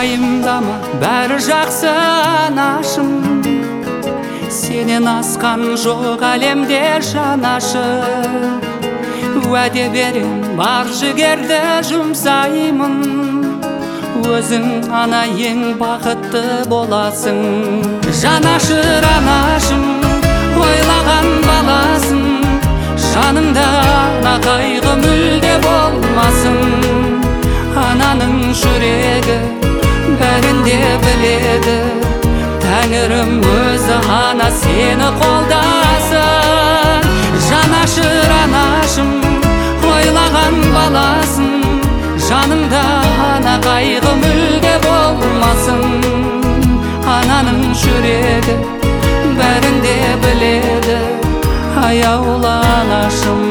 Уайымдама, бәрі жақсы анашым, сенен асқан жоқ әлемде жанашыр. Уәде берем, бар жігерді жұмсаймын, өзің ана ең бақытты боласың. Жанашыр анашым, ойлаған баласың, жаныңда ана қайғы мүлде болмасын. Ананың жүрегі бәрін де біледі, Тәңірім өзі ана сені қолдасын. Жанашыр анашым, ойлаған баласың, жаныңда ана қайғы мүлде болмасын. Ананың жүрегі бәрін де біледі, аяулы анашым.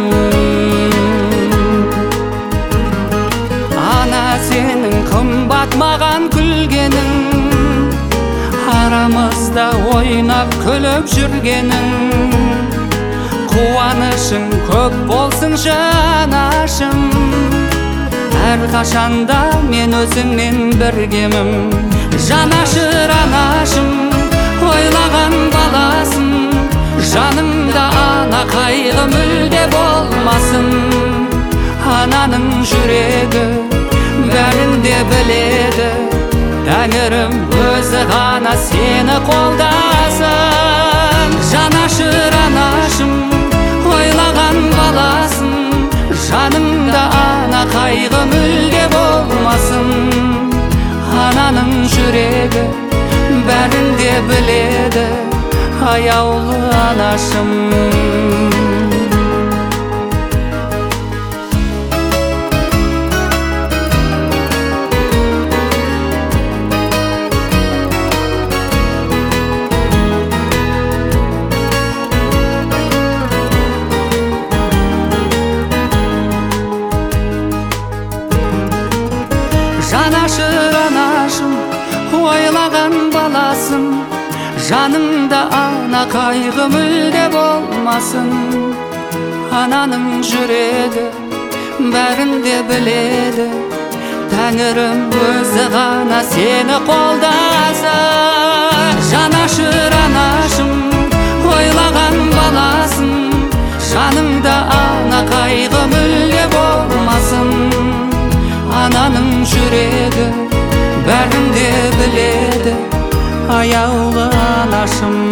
Ана сенің қымбат маған күлгенің, арамызда ойнап күліп жүргенің. Қуанышың көп болсын жанашым, әрқашанда мен өзіңмен біргемін. Жанашыр анашым, ойлаған баласың, жанымда ана қайғы мүлде болмасын. Ананың жүрегі бәрін де біледі, Тәңірім өзі ғана сені қолдасын. Жанашыр анашым, ойлаған баласың, жанымда ана қайғы мүлде болмасын. Ананың жүрегі бәрін де біледі, аяулы анашым. Жанашыр анашым, ойлаған баласың, жаныңда ана қайғы мүлде болмасын. Ананың жүрегі бәрін де біледі, Тәңірім өзі ғана сені қолдасын. Жанашыр анашым, ойлаған баласың, жаныңда ана қайғы мүлде болмасын. Ананың жүрегі бәрін де біледі, аяулы анашым.